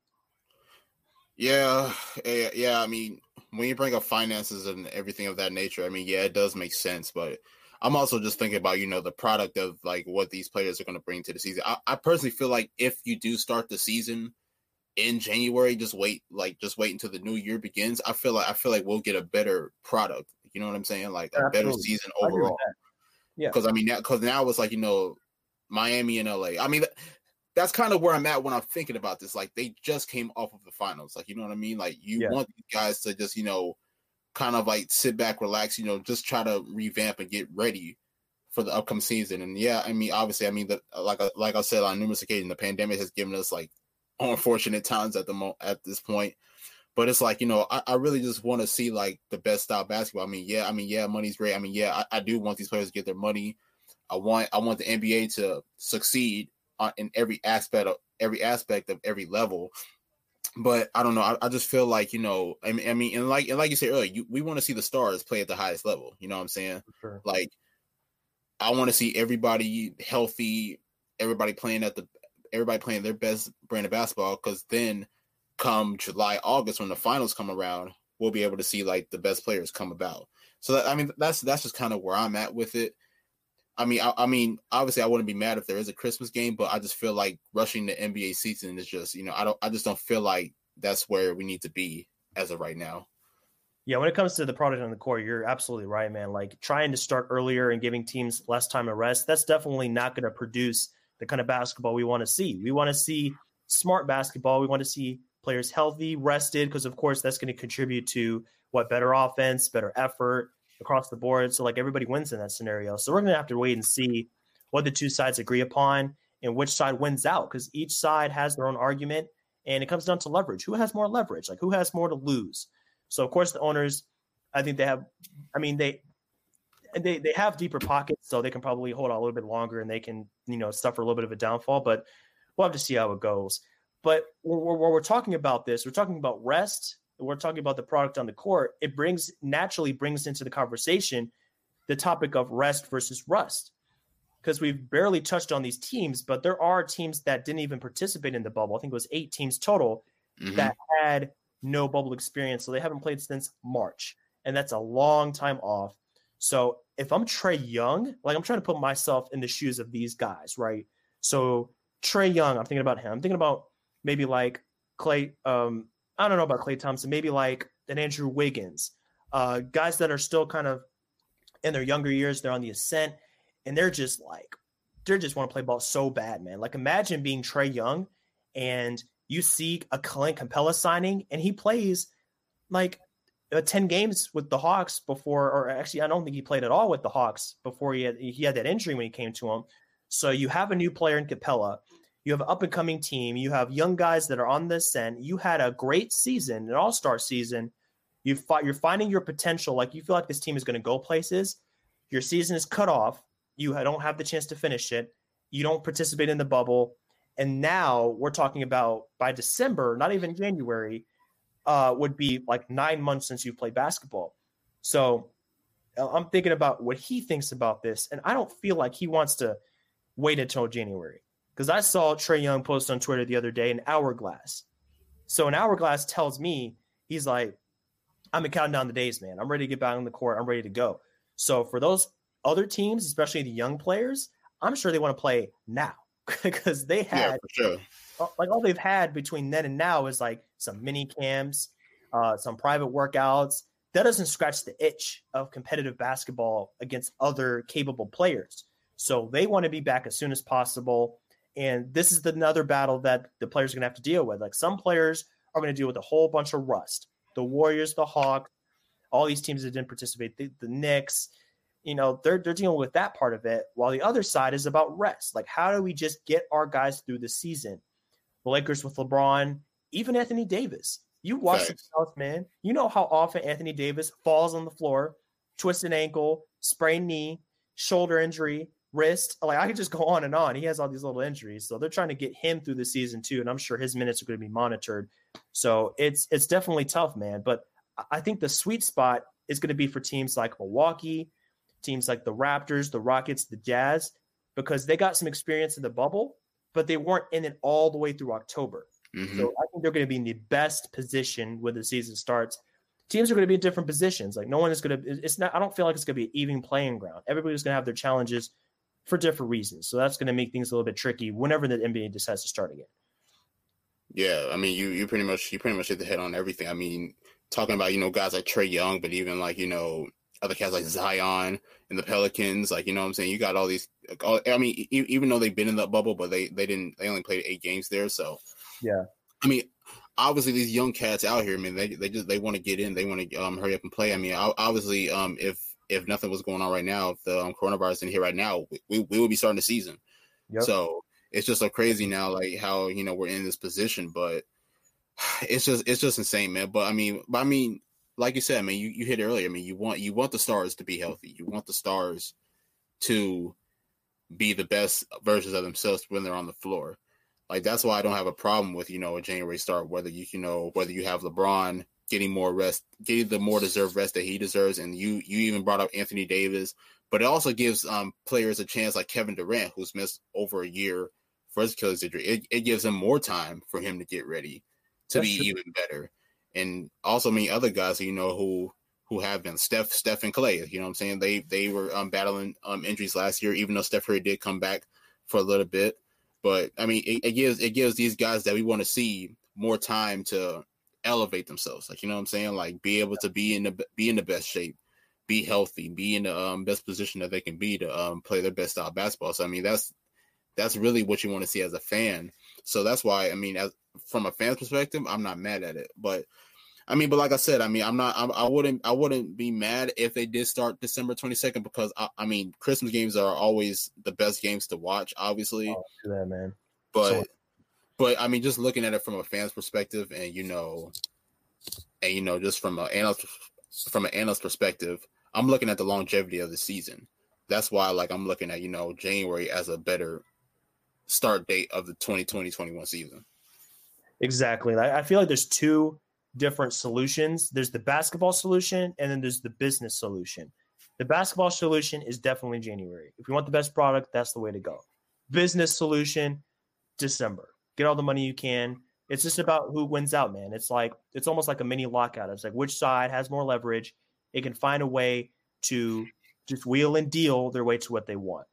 Yeah, yeah. I mean, when you bring up finances and everything of that nature, I mean, yeah, it does make sense. But I'm also just thinking about, you know, the product of like what these players are going to bring to the season. I, I personally feel like if you do start the season in January, just wait, like just wait until the new year begins. I feel like I feel like we'll get a better product. You know what I'm saying? Like a Absolutely. better season overall. Yeah. Because I mean, because now it's like, you know, Miami and L A. I mean, that's kind of where I'm at when I'm thinking about this. Like they just came off of the finals. Like, you know what I mean? Like you yeah. want these guys to just, you know, kind of like sit back, relax, you know, just try to revamp and get ready for the upcoming season. And yeah, I mean, obviously, I mean, the, like like I said on numerous occasions, the pandemic has given us like unfortunate times at the mo- at this point. But it's like, you know, I, I really just want to see like the best style basketball. I mean, yeah, I mean, yeah, money's great. I mean, yeah, I, I do want these players to get their money. I want I want the N B A to succeed on, in every aspect of every aspect of every level. But I don't know. I, I just feel like, you know, I mean, I mean, and like and like you said earlier, you, we want to see the stars play at the highest level. You know what I'm saying? Sure. Like, I want to see everybody healthy, everybody playing at the everybody playing their best brand of basketball. Because then, come July, August, when the finals come around, we'll be able to see like the best players come about. So that, I mean, that's that's just kind of where I'm at with it. I mean, I, I mean, obviously, I wouldn't be mad if there is a Christmas game, but I just feel like rushing the N B A season is just, you know, I don't, I just don't feel like that's where we need to be as of right now. Yeah, when it comes to the product on the court, you're absolutely right, man. Like trying to start earlier and giving teams less time to rest, that's definitely not going to produce the kind of basketball we want to see. We want to see smart basketball. We want to see players healthy, rested, because of course that's going to contribute to what better offense, better effort across the board. So like everybody wins in that scenario. So we're going to have to wait and see what the two sides agree upon and which side wins out, because each side has their own argument. And it comes down to leverage. Who has more leverage? Like, who has more to lose? So, of course, the owners, I think they have, I mean, they, they, they have deeper pockets, so they can probably hold on a little bit longer and they can, you know, suffer a little bit of a downfall, but we'll have to see how it goes. But when we're, when we're talking about this, we're talking about rest, we're talking about the product on the court. It brings naturally brings into the conversation the topic of rest versus rust, because we've barely touched on these teams, but there are teams that didn't even participate in the bubble. I think it was eight teams total mm-hmm. that had no bubble experience. So they haven't played since March, and that's a long time off. So if I'm Trae Young, like I'm trying to put myself in the shoes of these guys, right? So Trae Young, I'm thinking about him. I'm thinking about maybe like Clay. Um, I don't know about Klay Thompson, maybe like an Andrew Wiggins, uh, guys that are still kind of in their younger years. They're on the ascent, and they're just like, they just want to play ball so bad, man. Like imagine being Trae Young and you see a Clint Capella signing and he plays like uh, ten games with the Hawks before, or actually, I don't think he played at all with the Hawks before he had, he had that injury when he came to him. So you have a new player in Capella. You have an up-and-coming team. You have young guys that are on the ascent. You had a great season, an all-star season. You fi- you're finding your potential. Like you feel like this team is going to go places. Your season is cut off. You don't have the chance to finish it. You don't participate in the bubble. And now we're talking about by December, not even January, uh, would be like nine months since you played basketball. So I'm thinking about what he thinks about this. And I don't feel like he wants to wait until January. Because I saw Trae Young post on Twitter the other day, an hourglass. So an hourglass tells me he's like, I'm counting down the days, man. I'm ready to get back on the court. I'm ready to go. So for those other teams, especially the young players, I'm sure they want to play now because they had, yeah, for sure. like all they've had between then and now is like some mini camps, uh, some private workouts. That doesn't scratch the itch of competitive basketball against other capable players. So they want to be back as soon as possible. And this is another battle that the players are going to have to deal with. Like some players are going to deal with a whole bunch of rust. The Warriors, the Hawks, all these teams that didn't participate, the, the Knicks, you know, they're they're dealing with that part of it. While the other side is about rest. Like how do we just get our guys through the season? The Lakers with LeBron, even Anthony Davis. You watch the South, man. You know how often Anthony Davis falls on the floor, twisted ankle, sprained knee, shoulder injury, wrist. Like I could just go on and on. He has all these little injuries. So they're trying to get him through the season too. And I'm sure his minutes are going to be monitored. So it's it's definitely tough, man. But I think the sweet spot is going to be for teams like Milwaukee, teams like the Raptors, the Rockets, the Jazz, because they got some experience in the bubble, but they weren't in it all the way through October. Mm-hmm. So I think they're going to be in the best position when the season starts. Teams are going to be in different positions. Like no one is going to, it's not, I don't feel like it's going to be an even playing ground. Everybody's going to have their challenges for different reasons. So that's going to make things a little bit tricky whenever the N B A decides to start again. Yeah. I mean, you, you pretty much, you pretty much hit the head on everything. I mean, talking about, you know, guys like Trae Young, but even like, you know, other guys like Zion and the Pelicans, like, you know what I'm saying? You got all these, all, I mean, even though they've been in that bubble, but they, they didn't, they only played eight games there. So, yeah. I mean, obviously these young cats out here, I mean, they, they just, they want to get in, they want to um, hurry up and play. I mean, obviously, um, if, if nothing was going on right now, if the um, coronavirus isn't here right now, we, we would be starting the season. Yep. So it's just so crazy now, like how, you know, we're in this position, but it's just, it's just insane, man. But I mean, but I mean, like you said, I mean, you, you hit it earlier. I mean, you want, you want the stars to be healthy. You want the stars to be the best versions of themselves when they're on the floor. Like, that's why I don't have a problem with, you know, a January start, whether you, you know, whether you have LeBron getting more rest, getting the more deserved rest that he deserves. And you, you even brought up Anthony Davis, but it also gives um, players a chance like Kevin Durant, who's missed over a year for his Achilles injury. It, it gives him more time for him to get ready to That's be true. Even better. And also, I mean, other guys, you know, who, who have been Steph, Steph and Clay, you know what I'm saying? They, they were um, battling um, injuries last year, even though Steph Curry did come back for a little bit. But I mean, it, it gives, it gives these guys that we want to see more time to elevate themselves. Like, you know what I'm saying? Like be able to be in the, be in the best shape, be healthy, be in the um, best position that they can be to um, play their best style of basketball. So, I mean, that's, that's really what you want to see as a fan. So that's why, I mean, as from a fan's perspective, I'm not mad at it, but I mean, but like I said, I mean, I'm not, I'm, I wouldn't, I wouldn't be mad if they did start December twenty-second because I, I mean, Christmas games are always the best games to watch, obviously. Oh, that man. But, so- but I mean, just looking at it from a fan's perspective, and you know, and you know, just from an analyst from an analyst perspective, I'm looking at the longevity of the season. That's why, like, I'm looking at, you know, January as a better start date of the twenty twenty twenty-one season. Exactly. I feel like there's two different solutions. There's the basketball solution, and then there's the business solution. The basketball solution is definitely January. If you want the best product, that's the way to go. Business solution, December. Get all the money you can. It's just about who wins out, man. It's like it's almost like a mini lockout. It's like which side has more leverage. It can find a way to just wheel and deal their way to what they want.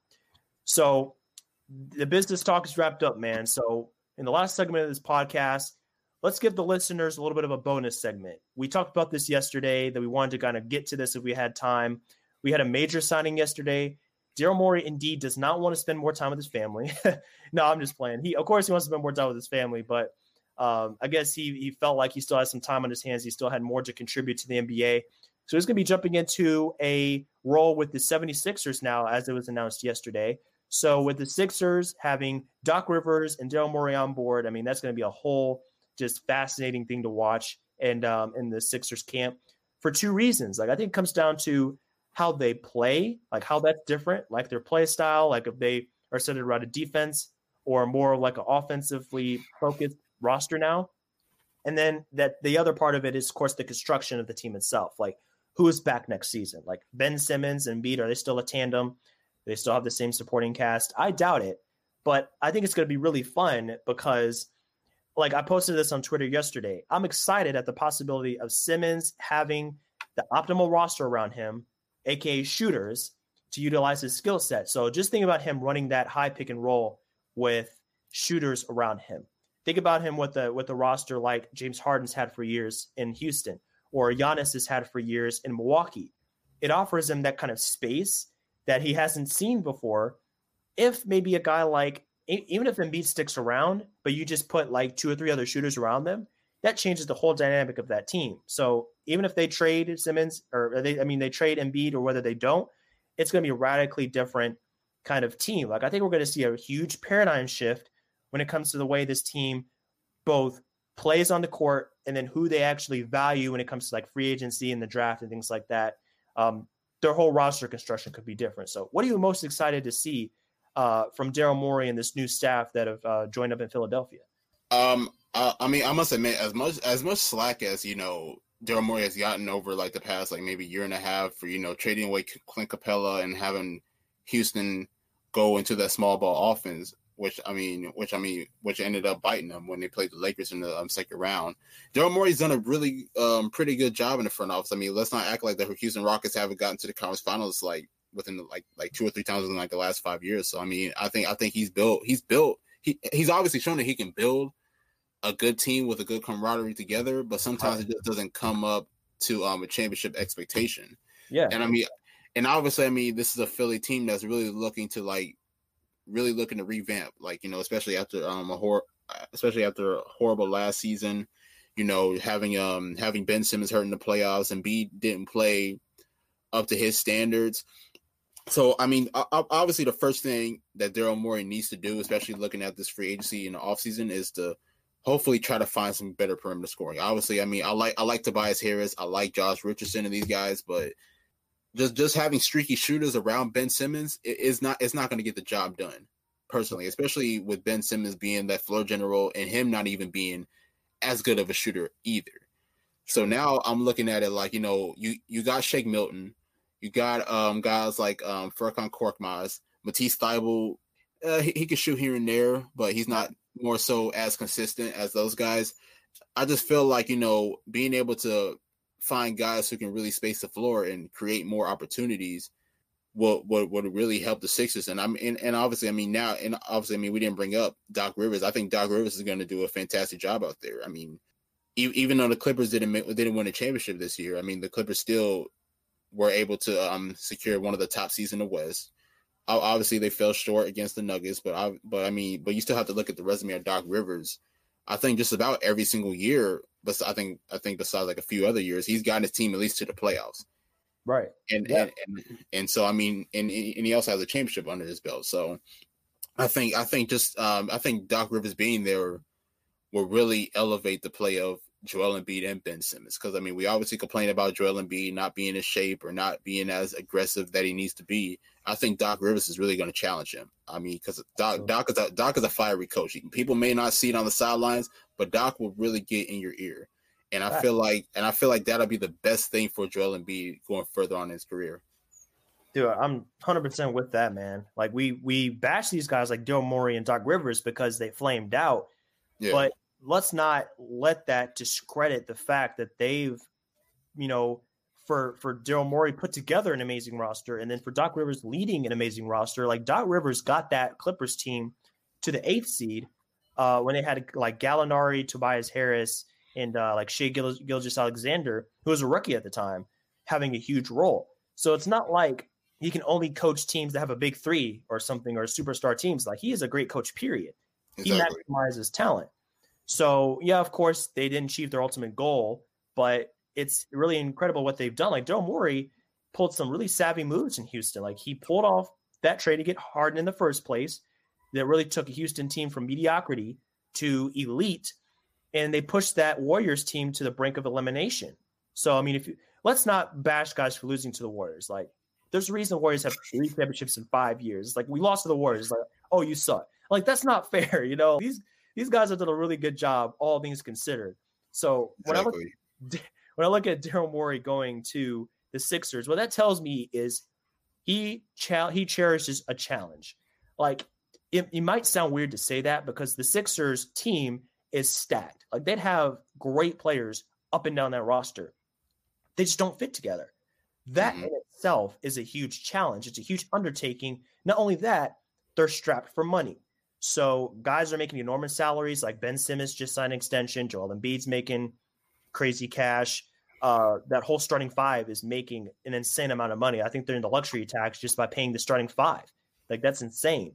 So the business talk is wrapped up, man. So in the last segment of this podcast, let's give the listeners a little bit of a bonus segment. We talked about this yesterday, that we wanted to kind of get to this if we had time. We had a major signing yesterday. Daryl Morey indeed does not want to spend more time with his family. No, I'm just playing. He, of course, he wants to spend more time with his family, but um, I guess he he felt like he still had some time on his hands. He still had more to contribute to the N B A. So he's going to be jumping into a role with the seventy-sixers now, as it was announced yesterday. So with the Sixers having Doc Rivers and Daryl Morey on board, I mean, that's going to be a whole just fascinating thing to watch and um, in the Sixers camp for two reasons. Like, I think it comes down to how they play, like how that's different, like their play style, like if they are centered around a defense or more like an offensively focused roster now. And then that the other part of it is, of course, the construction of the team itself. Like, who is back next season? Like Ben Simmons and Embiid, are they still a tandem? They still have the same supporting cast? I doubt it, but I think it's going to be really fun because, like, I posted this on Twitter yesterday. I'm excited at the possibility of Simmons having the optimal roster around him, aka shooters, to utilize his skill set. So just think about him running that high pick and roll with shooters around him. Think about him with a with a roster like James Harden's had for years in Houston, or Giannis has had for years in Milwaukee. It offers him that kind of space that he hasn't seen before. If maybe a guy like, even if Embiid sticks around, but you just put like two or three other shooters around them, that changes the whole dynamic of that team. So even if they trade Simmons, or they, I mean, they trade Embiid, or whether they don't, it's going to be a radically different kind of team. Like, I think we're going to see a huge paradigm shift when it comes to the way this team both plays on the court and then who they actually value when it comes to like free agency and the draft and things like that. Um, their whole roster construction could be different. So what are you most excited to see uh, from Daryl Morey and this new staff that have uh, joined up in Philadelphia? Um, I, I mean, I must admit, as much as much slack as, you know, Daryl Morey has gotten over like the past like maybe year and a half for, you know, trading away Clint Capella and having Houston go into that small ball offense, which I mean, which I mean, which ended up biting them when they played the Lakers in the um, second round. Daryl Morey's done a really um, pretty good job in the front office. I mean, let's not act like the Houston Rockets haven't gotten to the conference finals like within the, like like two or three times in like the last five years. So I mean, I think I think he's built he's built he he's obviously shown that he can build a good team with a good camaraderie together, but sometimes it just doesn't come up to um, a championship expectation. Yeah, and I mean, and obviously, I mean, this is a Philly team that's really looking to like. really looking to revamp, like, you know, especially after um a hor- especially after a horrible last season, you know, having um having Ben Simmons hurt in the playoffs and B didn't play up to his standards. So, I mean, obviously the first thing that Daryl Morey needs to do, especially looking at this free agency in the offseason, is to hopefully try to find some better perimeter scoring. Obviously, I mean, I like I like Tobias Harris, I like Josh Richardson and these guys, but Just just having streaky shooters around Ben Simmons is not it's not going to get the job done, personally, especially with Ben Simmons being that floor general and him not even being as good of a shooter either. So now I'm looking at it like, you know, you, you got Shake Milton, you got um, guys like um, Furkan Korkmaz, Matisse Thybulle. Uh, he, he can shoot here and there, but he's not more so as consistent as those guys. I just feel like, you know, being able to find guys who can really space the floor and create more opportunities will would, would really help the Sixers. And I'm and, and obviously, I mean, now and obviously, I mean, we didn't bring up Doc Rivers. I think Doc Rivers is going to do a fantastic job out there. I mean, e- even though the Clippers didn't make, didn't win a championship this year, I mean, the Clippers still were able to um, secure one of the top seeds in the West. Obviously, they fell short against the Nuggets, but I but I mean, but you still have to look at the resume of Doc Rivers. I think just about every single year, but I think I think besides like a few other years, he's gotten his team at least to the playoffs. Right. And yeah. and, and and so I mean, and and he also has a championship under his belt. So I think I think just um, I think Doc Rivers being there will really elevate the play of Joel Embiid and Ben Simmons. Because, I mean, we obviously complain about Joel Embiid not being in shape or not being as aggressive that he needs to be. I think Doc Rivers is really going to challenge him. I mean, because Doc, Doc, is a, Doc is a fiery coach. People may not see it on the sidelines, but Doc will really get in your ear. And I feel like, and I feel like that'll be the best thing for Joel Embiid going further on in his career. Dude, I'm one hundred percent with that, man. Like we we bash these guys like Daryl Morey and Doc Rivers because they flamed out. Yeah. But let's not let that discredit the fact that they've, you know, for for Daryl Morey put together an amazing roster, and then for Doc Rivers leading an amazing roster. Like Doc Rivers got that Clippers team to the eighth seed uh, when they had like Gallinari, Tobias Harris, and uh, like Shai Gil- Gilgeous-Alexander, who was a rookie at the time, having a huge role. So it's not like he can only coach teams that have a big three or something, or superstar teams. Like he is a great coach, period. Exactly. He maximizes talent. So yeah, of course they didn't achieve their ultimate goal, but it's really incredible what they've done. Like Daryl Morey pulled some really savvy moves in Houston. Like he pulled off that trade to get Harden in the first place. That really took a Houston team from mediocrity to elite, and they pushed that Warriors team to the brink of elimination. So I mean, if you let's not bash guys for losing to the Warriors. Like there's a reason the Warriors have three championships in five years. It's like we lost to the Warriors. It's like, oh, you suck. Like that's not fair. You know, these these guys have done a really good job, all things considered. So when exactly. I look when I look at Daryl Morey going to the Sixers, what that tells me is he cha- he cherishes a challenge. Like it, it might sound weird to say that because the Sixers team is stacked. Like they'd have great players up and down that roster. They just don't fit together. That mm-hmm. in itself is a huge challenge. It's a huge undertaking. Not only that, they're strapped for money. So guys are making enormous salaries, like Ben Simmons just signed an extension. Joel Embiid's making crazy cash. Uh, that whole starting five is making an insane amount of money. I think they're in the luxury tax just by paying the starting five. Like that's insane.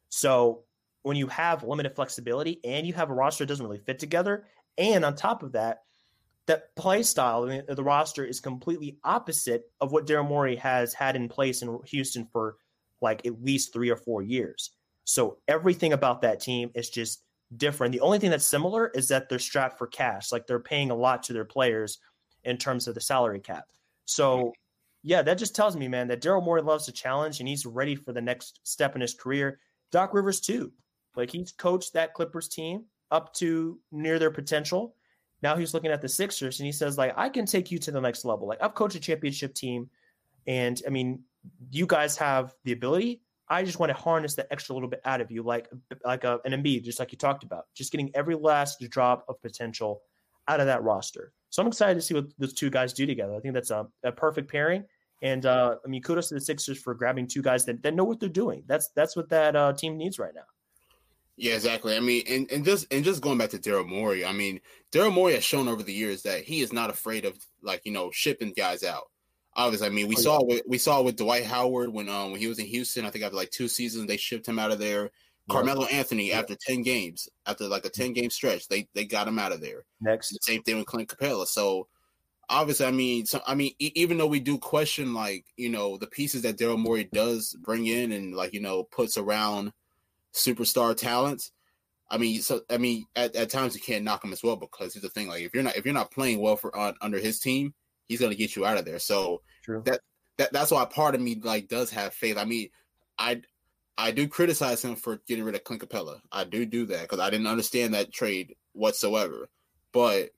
So when you have limited flexibility and you have a roster that doesn't really fit together, and on top of that, that play style of the roster is completely opposite of what Daryl Morey has had in place in Houston for like at least three or four years. So everything about that team is just different. The only thing that's similar is that they're strapped for cash. Like they're paying a lot to their players in terms of the salary cap. So yeah, that just tells me, man, that Daryl Morey loves to challenge and he's ready for the next step in his career. Doc Rivers too. Like he's coached that Clippers team up to near their potential. Now he's looking at the Sixers and he says, like, I can take you to the next level. Like I've coached a championship team. And I mean, you guys have the ability. I just want to harness that extra little bit out of you, like like a, an Embiid, just like you talked about, just getting every last drop of potential out of that roster. So I'm excited to see what those two guys do together. I think that's a, a perfect pairing. And uh, I mean, kudos to the Sixers for grabbing two guys that, that know what they're doing. That's that's what that uh, team needs right now. Yeah, exactly. I mean, and, and just and just going back to Daryl Morey, I mean, Daryl Morey has shown over the years that he is not afraid of like you know shipping guys out. Obviously, I mean, we oh, saw yeah. with, we saw with Dwight Howard when um when he was in Houston. I think after like two seasons, they shipped him out of there. Yeah. Carmelo Anthony, yeah. after ten games, after like a ten game stretch, they they got him out of there. Next, the same thing with Clint Capella. So obviously, I mean, so I mean, e- even though we do question like you know the pieces that Daryl Morey does bring in and like you know puts around superstar talents. I mean, so I mean, at, at times you can't knock him as well because here's the thing: like if you're not if you're not playing well for uh, under his team, he's gonna get you out of there. So True. that that that's why part of me like does have faith. I mean, I I do criticize him for getting rid of Clint Capella. I do do that because I didn't understand that trade whatsoever. But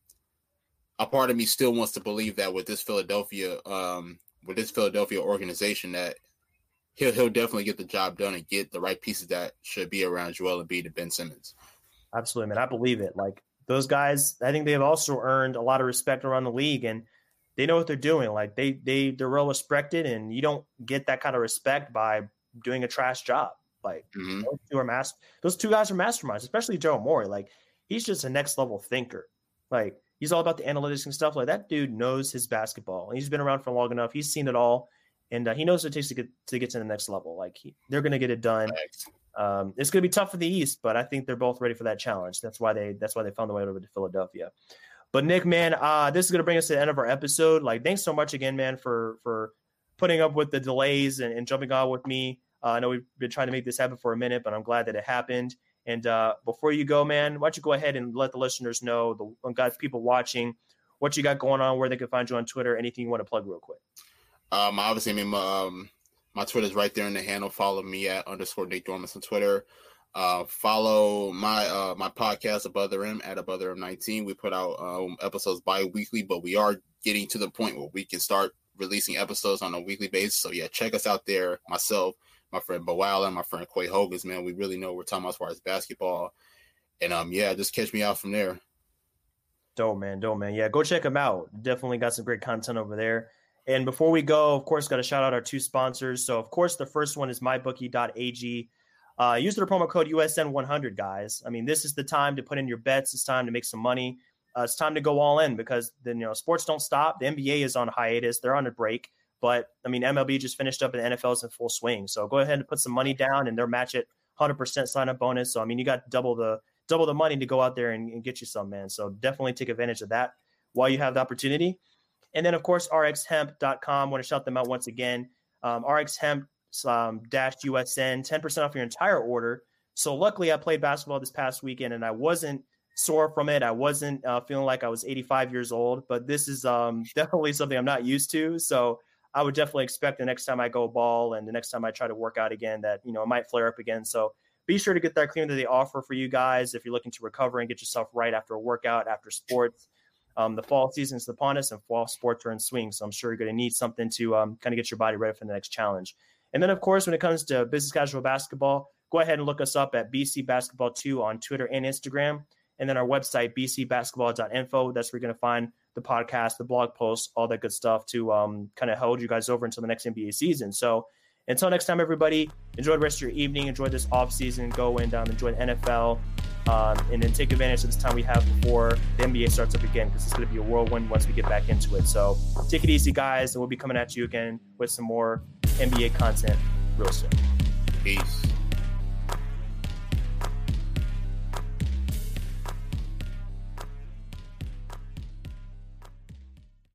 a part of me still wants to believe that with this Philadelphia um with this Philadelphia organization that he'll he'll definitely get the job done and get the right pieces that should be around Joel Embiid and Ben Simmons. Absolutely, man. I believe it. Like those guys, I think they have also earned a lot of respect around the league, and they know what they're doing. Like they they they're well respected, and you don't get that kind of respect by doing a trash job. Like mm-hmm. those two are mas- those two guys are masterminds, especially Daryl Morey. Like he's just a next level thinker. Like he's all about the analytics and stuff. Like that dude knows his basketball, and he's been around for long enough. He's seen it all. And uh, he knows what it takes to get to get to the next level. Like he, they're going to get it done. Um, it's going to be tough for the East, but I think they're both ready for that challenge. That's why they that's why they found their way over to Philadelphia. But Nick, man, uh, this is going to bring us to the end of our episode. Like, thanks so much again, man, for for putting up with the delays and, and jumping on with me. Uh, I know we've been trying to make this happen for a minute, but I'm glad that it happened. And uh, before you go, man, why don't you go ahead and let the listeners know, the guys, people watching, what you got going on, where they can find you on Twitter, anything you want to plug real quick. Um, obviously, I mean, my, um, my Twitter's right there in the handle. Follow me at underscore Nate Dormus on Twitter. Uh, follow my uh, my podcast, Above the Rim, at Above the Rim nineteen. We put out um, episodes bi-weekly, but we are getting to the point where we can start releasing episodes on a weekly basis. So, yeah, check us out there. Myself, my friend Bo Allen, my friend Quay Hogans, man. We really know what we're talking about as far as basketball. And, um, yeah, just catch me out from there. Dope, man. Dope, man. Yeah, go check them out. Definitely got some great content over there. And before we go, of course, got to shout out our two sponsors. So, of course, the first one is my bookie dot a g. Uh, use the promo code U S N one hundred, guys. I mean, this is the time to put in your bets. It's time to make some money. Uh, it's time to go all in because then, you know, sports don't stop. The N B A is on hiatus. They're on a break. But, I mean, M L B just finished up and the N F L is in full swing. So go ahead and put some money down and they'll match it one hundred percent sign-up bonus. So, I mean, you got double the double the money to go out there and, and get you some, man. So definitely take advantage of that while you have the opportunity. And then, of course, R X hemp dot com. I want to shout them out once again. Um, R X Hemp um, dash U S N, ten percent off your entire order. So luckily I played basketball this past weekend and I wasn't sore from it. I wasn't uh, feeling like I was eighty-five years old, but this is um, definitely something I'm not used to. So I would definitely expect the next time I go ball and the next time I try to work out again that, you know, it might flare up again. So be sure to get that cream that they offer for you guys if you're looking to recover and get yourself right after a workout, after sports. Um, the fall season is upon us and fall sports are in swing. So I'm sure you're going to need something to um, kind of get your body ready for the next challenge. And then, of course, when it comes to business casual basketball, go ahead and look us up at B C Basketball two on Twitter and Instagram. And then our website, b c basketball dot info. That's where you're going to find the podcast, the blog posts, all that good stuff to um, kind of hold you guys over until the next N B A season. So until next time, everybody, enjoy the rest of your evening. Enjoy this off season. Go and um, enjoy the N F L. Um, and then take advantage of this time we have before the N B A starts up again, because it's going to be a whirlwind once we get back into it. So take it easy, guys, and we'll be coming at you again with some more N B A content real soon. Peace.